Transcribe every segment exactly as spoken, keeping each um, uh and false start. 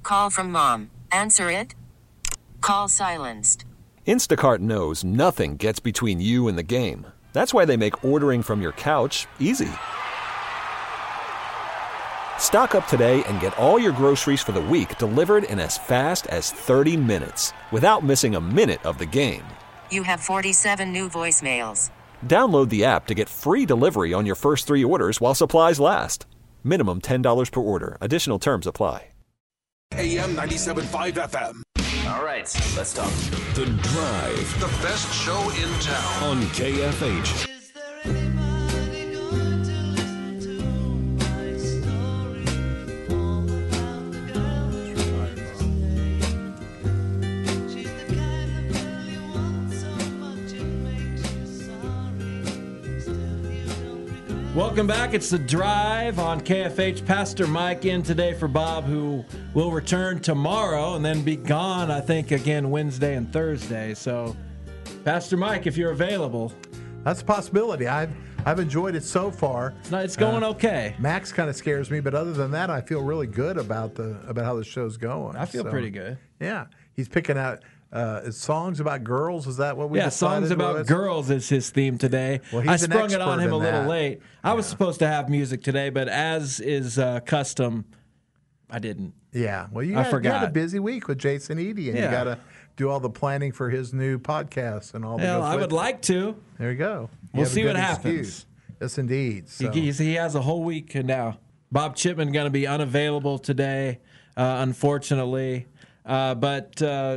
Call from mom. Answer it. Call silenced. Instacart knows nothing gets between you and the game. That's why they make ordering from your couch easy. Stock up today and get all your groceries for the week delivered in as fast as thirty minutes without missing a minute of the game. You have forty-seven new voicemails. Download the app to get free delivery on your first three orders while supplies last. Minimum ten dollars per order. Additional terms apply. A M ninety-seven point five F M. All right, let's talk. The Drive. The best show in town. On K F H. Welcome back. It's The Drive on K F H. Pastor Mike in today for Bob, who will return tomorrow and then be gone, I think, again Wednesday and Thursday. So, Pastor Mike, if you're available. That's a possibility. I've I've enjoyed it so far. It's, not, it's going uh, okay. Max kind of scares me, but other than that, I feel really good about the about how the show's going. I feel so, pretty good. Yeah, he's picking out uh, songs about girls. Is that what we? Yeah, songs about was? girls is his theme today. Well, he's I sprung an it on him a little that. late. I yeah. was supposed to have music today, but as is uh, custom, I didn't. Yeah, well, you I had, forgot. you had a busy week with Jason Eady, and yeah. you got to do all the planning for his new podcast and all the. Well, I would like to. There you go. You we'll see what happens. Excuse. Yes, indeed. So. He, he has a whole week now. Bob Chipman going to be unavailable today, uh, unfortunately, uh, but uh,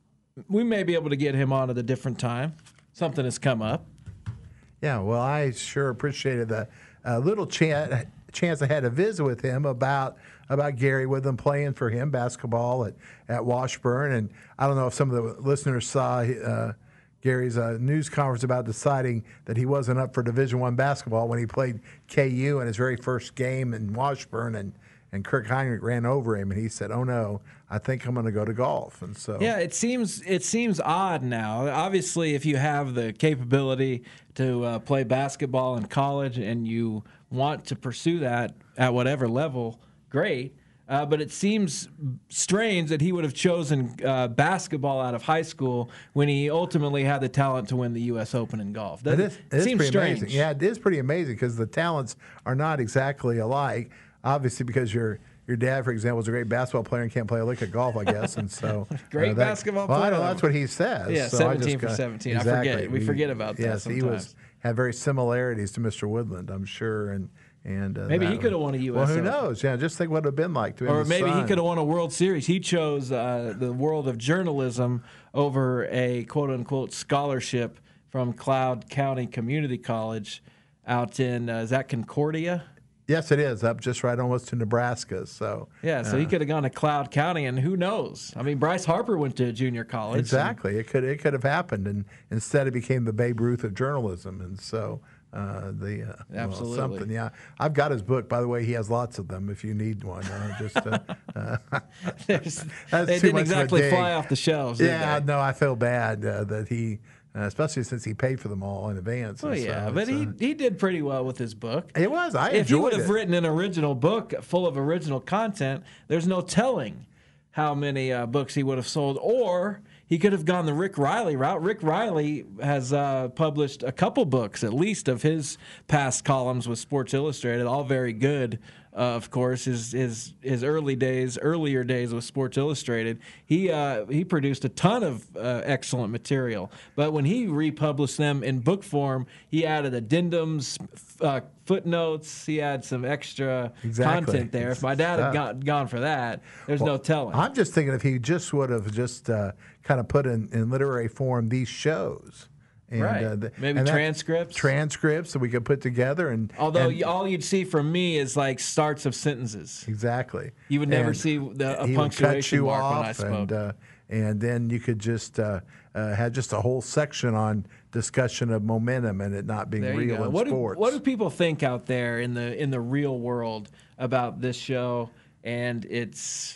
we may be able to get him on at a different time. Something has come up. Yeah, well, I sure appreciated the uh, little chance chance I had to visit with him about about Gary Witham playing for him basketball at, at Washburn. And I don't know if some of the listeners saw uh, Gary's uh, news conference about deciding that he wasn't up for Division I basketball when he played K U in his very first game in Washburn, and, and Kirk Heinrich ran over him, and he said, "Oh no, I think I'm going to go to golf." And so yeah, it seems it seems odd now. Obviously, if you have the capability to uh, play basketball in college and you want to pursue that at whatever level, great. Uh, but it seems strange that he would have chosen uh, basketball out of high school when he ultimately had the talent to win the U S Open in golf. That it is, it seems is pretty strange. amazing. Yeah, it is pretty amazing because the talents are not exactly alike. Obviously, because your your dad, for example, is a great basketball player and can't play a lick of golf, I guess. And so great uh, that, basketball well, player. I know that's what he says. Yeah, so seventeen I just for got, seventeen. Exactly. I forget. We, we forget about that. Yes, sometimes. he was had very similarities to Mister Woodland, I'm sure, and. And uh, maybe he could have won a U S Well, who Open. knows? Yeah, just think what it would have been like to him. Or maybe son. he could have won a World Series. He chose uh, the world of journalism over a quote-unquote scholarship from Cloud County Community College out in, uh, is that Concordia? Yes, it is, up just right almost to Nebraska. So Yeah, so uh, he could have gone to Cloud County, and who knows? I mean, Bryce Harper went to junior college. Exactly. And, it could it could have happened, and instead it became the Babe Ruth of journalism. And so... Uh, the uh, Absolutely. Well, something, yeah. I've got his book, by the way. He has lots of them. If you need one, uh, just uh, uh, that's they didn't exactly fly off the shelves. Yeah, did no, I feel bad uh, that he, uh, especially since he paid for them all in advance. Well, yeah, so but he uh, he did pretty well with his book. It was. I if he would enjoyed have it. written an original book full of original content, there's no telling how many uh, books he would have sold, or he could have gone the Rick Riley route. Rick Riley has uh, published a couple books, at least, of his past columns with Sports Illustrated, all very good. Uh, of course, his his his early days, earlier days with Sports Illustrated, he uh, he produced a ton of uh, excellent material. But when he republished them in book form, he added addendums, uh, footnotes. He had some extra exactly. content there. If my dad had got, gone for that, there's well, no telling. I'm just thinking if he just would have just uh, kind of put in, in literary form these shows. And, right. Uh, the, Maybe and transcripts. Transcripts that we could put together. and Although and, all you'd see from me is like starts of sentences. Exactly. You would never and see the, a he punctuation would cut you mark off when I spoke. And, uh, and then you could just uh, uh, have just a whole section on discussion of momentum and it not being there real in what sports. Do, what do people think out there in the in the real world about this show and its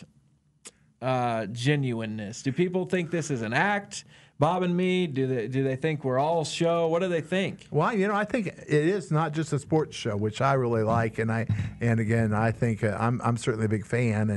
uh, genuineness? Do people think this is an act? Bob and me, do they do they think we're all show? What do they think? Well, you know, I think it is not just a sports show, which I really like, and I and again, I think uh, I'm I'm certainly a big fan, and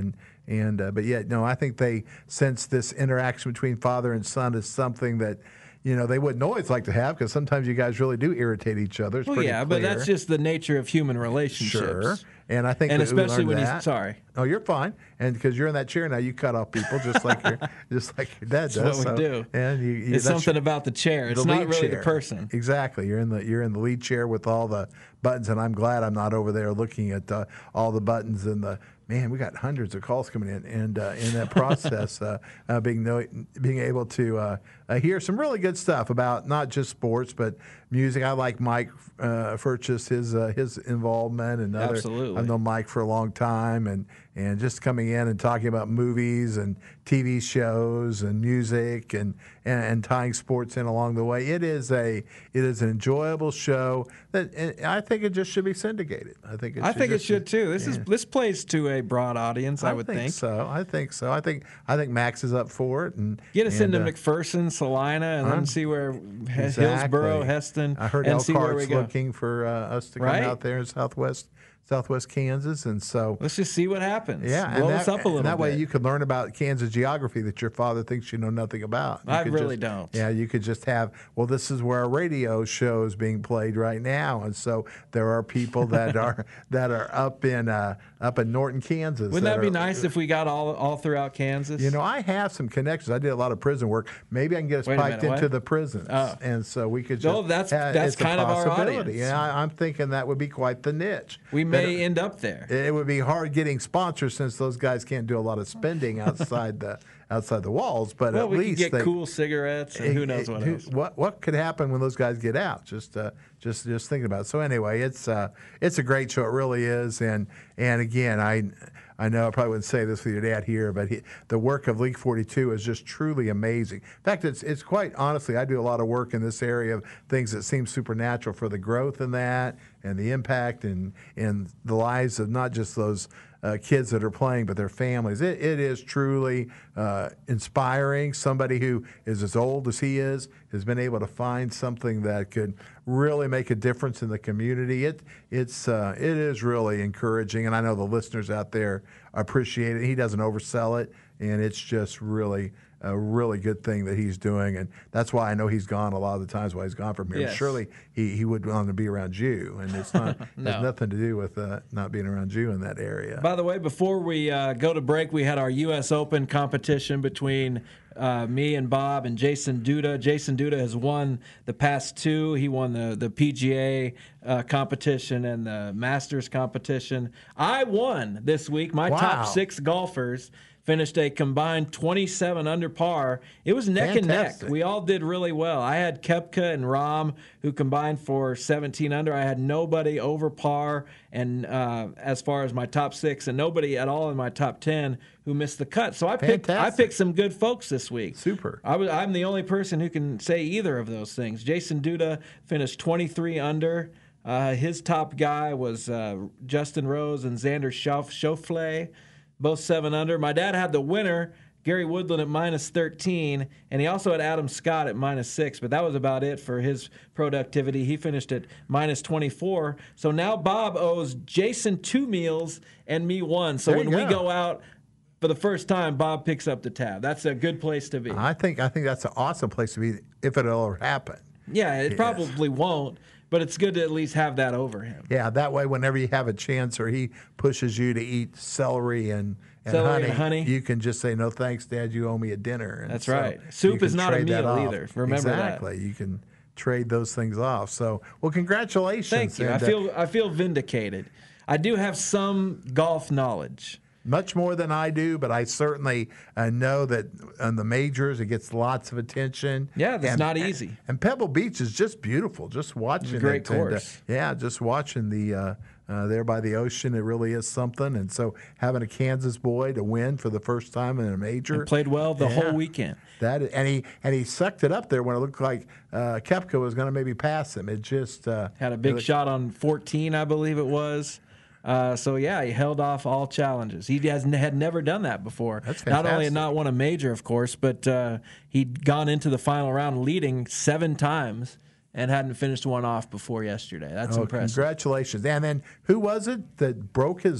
And uh, but yet, no, I think they sense this interaction between father and son is something that, you know, they wouldn't always like to have, because sometimes you guys really do irritate each other. It's well, pretty yeah, clear. but that's just the nature of human relationships. Sure. And I think and we especially learned when that. he's sorry. Oh, you're fine. And because you're in that chair now, you cut off people just like your just like your dad That's does. what we so, do. And you, you, It's that's something your- about the chair. It's the not lead really chair. the person. Exactly. You're in the you're in the lead chair with all the buttons, and I'm glad I'm not over there looking at uh, all the buttons and the. Man, we got hundreds of calls coming in, and uh, in that process, uh, uh, being know, being able to uh, uh, hear some really good stuff about not just sports but music. I like Mike uh, Furchess, his uh, his involvement, and other. Absolutely. I've known Mike for a long time, and and just coming in and talking about movies and T V shows and music and, and, and tying sports in along the way. It is a it is an enjoyable show that and I think it just should be syndicated. I think it I should think it just should be- too. This yeah. is this plays to a broad audience, I, would think. so. I think so. I think I think Max is up for it, and Get us and, into uh, McPherson, Salina, and I'm- then see where exactly. Hillsboro, Heston, I heard and see where we Elkhart's go. looking for uh, us to come Right? out there in Southwest Southwest Kansas, and so. Let's just see what happens. Yeah, blow and us that, up a little and that bit. way you could learn about Kansas geography that your father thinks you know nothing about. You I could really just- don't. Yeah, you could just have, well, this is where a radio show is being played right now, and so there are people that are that are up in uh, up in Norton, Kansas. Wouldn't that be are- nice if we got all all throughout Kansas? You know, I have some connections. I did a lot of prison work. Maybe I can get us Wait a piped minute, into what? the prisons, Oh. and so we could just. Oh, that's- yeah, that's it's a kind of our possibility. audience. Yeah, I, I'm thinking that would be quite the niche. we But may it- end up there. it would be hard getting sponsors since those guys can't do a lot of spending outside the outside the walls. But well, at we least could get they, cool cigarettes and who knows what who- else. What what could happen when those guys get out? Just uh, just just thinking about it. So anyway, it's uh, it's a great show. It really is. And and again, I. I know I probably wouldn't say this with your dad here, but he, the work of League forty-two is just truly amazing. In fact, it's it's quite honestly, I do a lot of work in this area of things that seem supernatural for the growth in that and the impact in in the lives of not just those uh, kids that are playing, but their families. It, it is truly uh, inspiring. Somebody who is as old as he is has been able to find something that could really make a difference in the community. It it's uh, it is really encouraging, and I know the listeners out there appreciate it. He doesn't oversell it, and it's just really a really good thing that he's doing, and that's why I know he's gone a lot of the times why he's gone from here. Yes. Surely he, he would want to be around you, and it's not No. has nothing to do with uh, not being around you in that area. By the way, before we uh, go to break, we had our U S Open competition between uh, me and Bob and Jason Duda. Jason Duda has won the past two. He won the, the P G A uh, competition and the Masters competition. I won this week. My Wow. top six golfers finished a combined twenty-seven under par. It was neck and Fantastic. neck. We all did really well. I had Koepka and Rahm, who combined for seventeen under. I had nobody over par, and uh, as far as my top six, and nobody at all in my top ten who missed the cut. So I picked I Fantastic. picked some good folks this week. Super. I was, I'm the only person who can say either of those things. Jason Duda finished twenty-three under. Uh, his top guy was uh, Justin Rose and Xander Schauf- Schauffele, both seven under. My dad had the winner, Gary Woodland, at minus thirteen, and he also had Adam Scott at minus six, but that was about it for his productivity. He finished at minus twenty-four. So now Bob owes Jason two meals and me one. So There when you we go. go out for the first time, Bob picks up the tab. That's a good place to be. I think I think that's an awesome place to be if it'll ever happen. Yeah, it Yes. probably won't, but it's good to at least have that over him. Yeah, that way, whenever you have a chance or he pushes you to eat celery and, and, Celery honey, and honey. you can just say, no thanks, Dad, you owe me a dinner. And That's so right. you Soup can is not a trade that meal off. either. Remember that. exactly. You can trade those things off. So, well, congratulations. Thank you. I And, uh, feel I feel vindicated. I do have some golf knowledge. much more than I do, but I certainly uh, know that on the majors it gets lots of attention. Yeah, that's And- not easy. And Pebble Beach is just beautiful. Just watching great it. and, uh, course. yeah, just watching the uh, uh, there by the ocean, it really is something. And so having a Kansas boy to win for the first time in a major, And played well the Yeah. whole weekend. That and he and he sucked it up there when it looked like uh, Koepka was going to maybe pass him. It just uh, Had a big it- shot on fourteen, I believe it was. Uh, so yeah, he held off all challenges. He has had never done that before. That's not only fantastic. not won a major, of course, but uh, he'd gone into the final round leading seven times and hadn't finished one off before yesterday. That's Oh, impressive. congratulations! And then who was it that broke his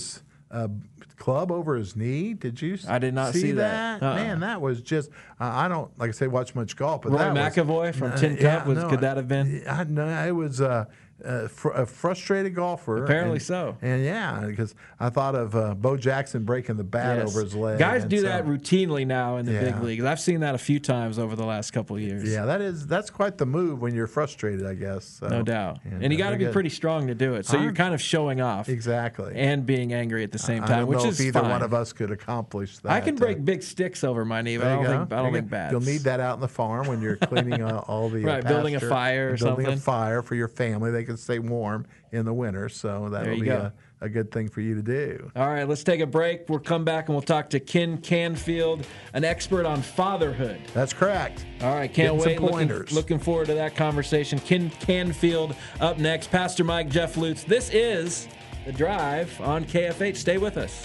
a club over his knee. Did you? I did not see, see that. that. Uh-uh. Man, that was just. Uh, I don't like I say watch much golf, but Roy that McIlroy was, from uh, Tin Cup. yeah, was no, could that have been? I know it was. Uh, Uh, fr- a frustrated golfer. Apparently and, so. And yeah, because I thought of uh, Bo Jackson breaking the bat Yes. over his leg. Guys and do so- that routinely now in the Yeah. big leagues. I've seen that a few times over the last couple of years. Yeah, that is that's quite the move when you're frustrated, I guess. So, No doubt. yeah, And you got to very be good. pretty strong to do it. So you're I'm- kind of showing off Exactly. and being angry at the same I time, don't which know is if either fine. one of us could accomplish that. I can break Uh, big sticks over my knee, but I there don't you go. think I don't There you think go. bats. You'll need that out in the farm when you're cleaning uh, all the uh, Right, building a pasture, fire or building something. a fire for your family. They can stay warm in the winter, so that'll you be go. a, a good thing for you to do. All right, let's take a break. We'll come back and we'll talk to Ken Canfield, an expert on fatherhood. That's correct. All right, can't Getting some wait. Looking, pointers. looking forward to that conversation. Ken Canfield up next. Pastor Mike, Jeff Lutz. This is The Drive on K F H. Stay with us.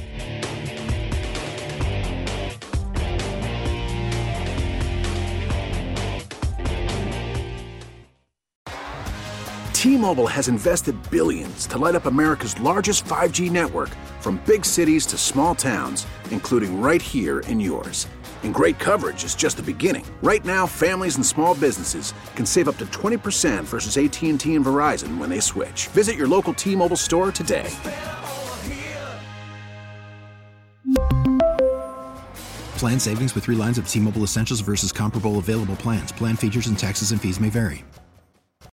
T-Mobile has invested billions to light up America's largest five G network, from big cities to small towns, including right here in yours. And great coverage is just the beginning. Right now, families and small businesses can save up to twenty percent versus A T and T and Verizon when they switch. Visit your local T-Mobile store today. Plan savings with three lines of T-Mobile Essentials versus comparable available plans. Plan features and taxes and fees may vary.